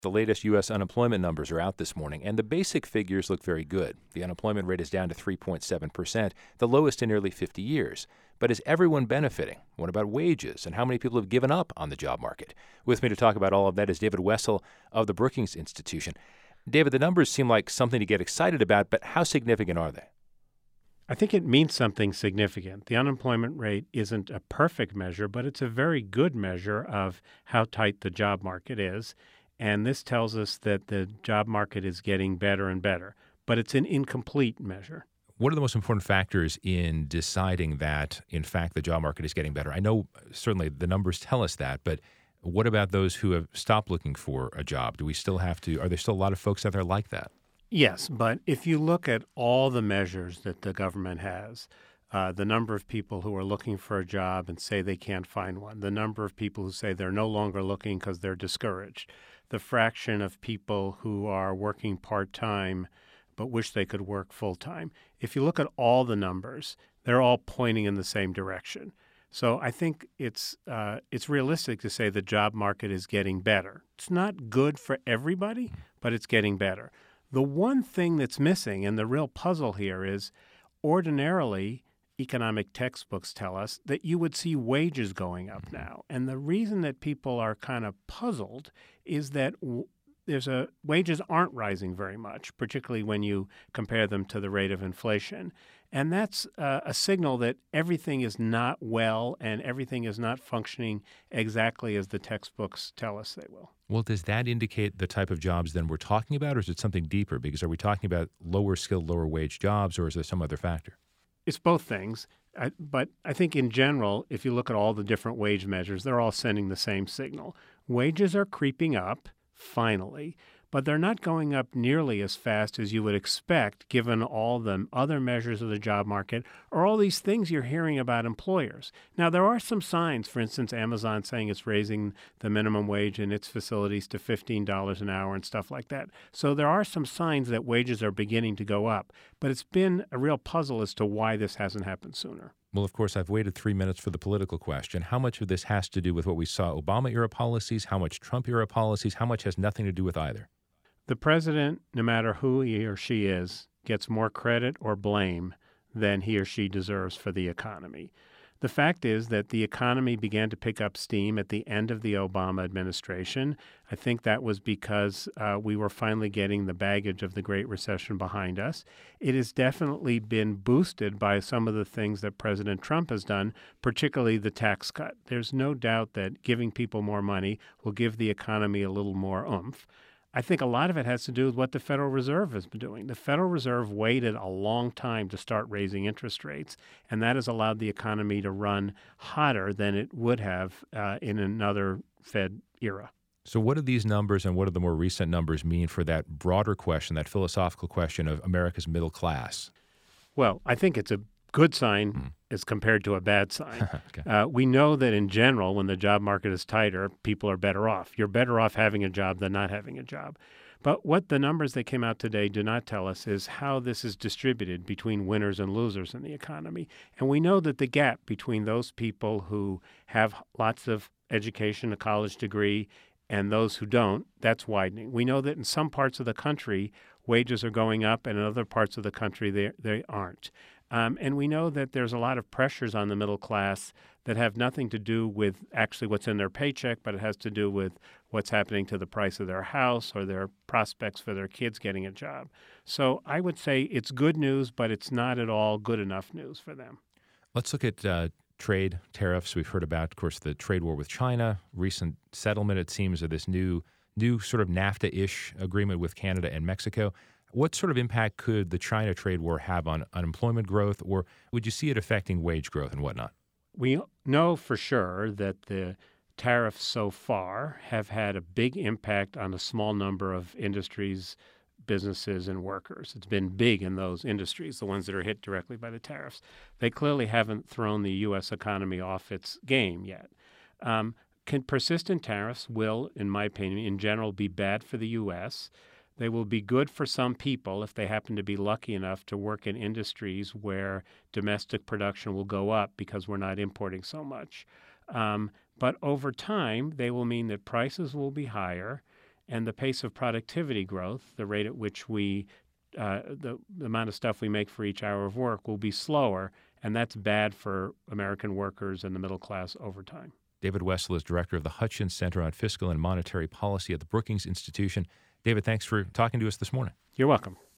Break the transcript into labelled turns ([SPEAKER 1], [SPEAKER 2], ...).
[SPEAKER 1] The latest U.S. unemployment numbers are out this morning, and the basic figures look very good. The unemployment rate is down to 3.7%, the lowest in nearly 50 years. But is everyone benefiting? What about wages, and how many people have given up on the job market? With me to talk about all of that is David Wessel of the Brookings Institution. David, the numbers seem like something to get excited about, but how significant are they?
[SPEAKER 2] I think it means something significant. The unemployment rate isn't a perfect measure, but it's a very good measure of how tight the job market is. And this tells us that the job market is getting better and better, but it's an incomplete measure.
[SPEAKER 1] What are the most important factors in deciding that, in fact, the job market is getting better? I know certainly the numbers tell us that, but what about those who have stopped looking for a job? Are there still a lot of folks out there like that?
[SPEAKER 2] Yes, but if you look at all the measures that the government has, the number of people who are looking for a job and say they can't find one, the number of people who say they're no longer looking because they're discouraged, the fraction of people who are working part-time but wish they could work full-time. If you look at all the numbers, they're all pointing in the same direction. So I think it's realistic to say the job market is getting better. It's not good for everybody, but it's getting better. The one thing that's missing, and the real puzzle here, is ordinarily economic textbooks tell us that you would see wages going up now. And the reason that people are kind of puzzled is that wages aren't rising very much, particularly when you compare them to the rate of inflation. And that's a signal that everything is not well and everything is not functioning exactly as the textbooks tell us they will.
[SPEAKER 1] Well, does that indicate the type of jobs then we're talking about, or is it something deeper? Because are we talking about lower skilled, lower wage jobs, or is there some other factor?
[SPEAKER 2] It's both things. But I think in general, if you look at all the different wage measures, they're all sending the same signal. Wages are creeping up, finally, but they're not going up nearly as fast as you would expect given all the other measures of the job market or all these things you're hearing about employers. Now, there are some signs, for instance, Amazon saying it's raising the minimum wage in its facilities to $15 an hour and stuff like that. So there are some signs that wages are beginning to go up, but it's been a real puzzle as to why this hasn't happened sooner.
[SPEAKER 1] Well, of course, I've waited 3 minutes for the political question. How much of this has to do with what we saw Obama-era policies? How much Trump-era policies? How much has nothing to do with either?
[SPEAKER 2] The president, no matter who he or she is, gets more credit or blame than he or she deserves for the economy. The fact is that the economy began to pick up steam at the end of the Obama administration. I think that was because we were finally getting the baggage of the Great Recession behind us. It has definitely been boosted by some of the things that President Trump has done, particularly the tax cut. There's no doubt that giving people more money will give the economy a little more oomph. I think a lot of it has to do with what the Federal Reserve has been doing. The Federal Reserve waited a long time to start raising interest rates, and that has allowed the economy to run hotter than it would have in another Fed era.
[SPEAKER 1] So what do these numbers and what do the more recent numbers mean for that broader question, that philosophical question of America's middle class?
[SPEAKER 2] Well, I think it's a good sign as compared to a bad sign.
[SPEAKER 1] Okay.
[SPEAKER 2] We know that in general, when the job market is tighter, people are better off. You're better off having a job than not having a job. But what the numbers that came out today do not tell us is how this is distributed between winners and losers in the economy. And we know that the gap between those people who have lots of education, a college degree, and those who don't, that's widening. We know that in some parts of the country, wages are going up, and in other parts of the country, they aren't. And we know that there's a lot of pressures on the middle class that have nothing to do with actually what's in their paycheck, but it has to do with what's happening to the price of their house or their prospects for their kids getting a job. So I would say it's good news, but it's not at all good enough news for them.
[SPEAKER 1] Let's look at trade tariffs. We've heard about, of course, the trade war with China, recent settlement, it seems, of this new sort of NAFTA-ish agreement with Canada and Mexico. What sort of impact could the China trade war have on unemployment growth, or would you see it affecting wage growth and whatnot?
[SPEAKER 2] We know for sure that the tariffs so far have had a big impact on a small number of industries, businesses, and workers. It's been big in those industries, the ones that are hit directly by the tariffs. They clearly haven't thrown the U.S. economy off its game yet. Persistent tariffs will, in my opinion, in general, be bad for the U.S. They will be good for some people if they happen to be lucky enough to work in industries where domestic production will go up because we're not importing so much. But over time, they will mean that prices will be higher and the pace of productivity growth, the rate at which the amount of stuff we make for each hour of work, will be slower, and that's bad for American workers and the middle class over time.
[SPEAKER 1] David Wessel is director of the Hutchins Center on Fiscal and Monetary Policy at the Brookings Institution. David, thanks for talking to us this morning.
[SPEAKER 2] You're welcome.